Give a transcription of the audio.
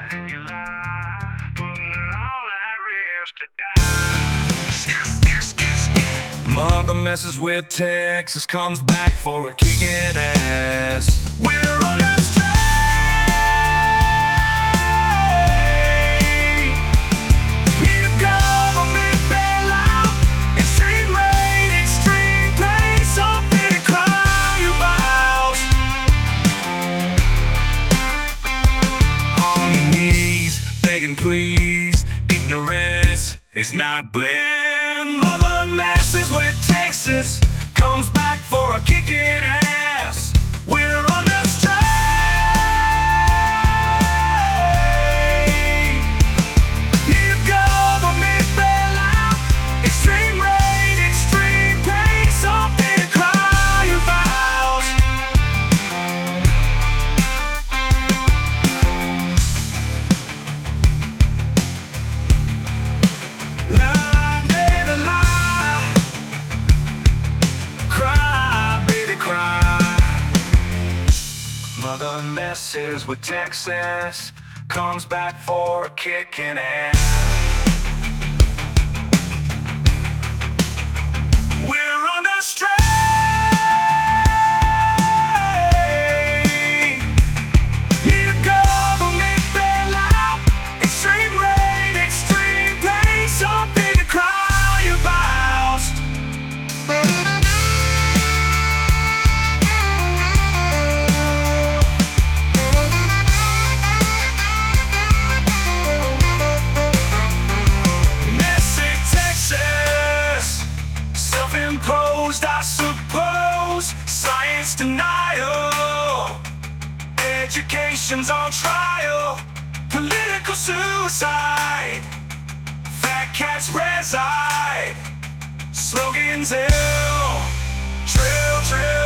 You lie, but all that is to die. Mother messes with Texas, comes back for a kicking ass. We're on a strike. Need a government bailout, extreme rain, extreme pain, something to cry about. On your knees, begging please, ignorance is not bliss. Mother messes with Texas, comes back for a kicking ass. We're on the strike. Need a government bailout, extreme rain, extreme pain, something to cry about. Lie, baby, lie. Cry, baby, cry. Mother messes with Texas, comes back for a kicking ass. We're on the strike. Need a government bailout, extreme rain, extreme pain, something to cry about. Messy Texas, self-imposed, I suppose. Science denial, education's on trial. Political suicide, fat cats reside. Slogans ill, trill, trill.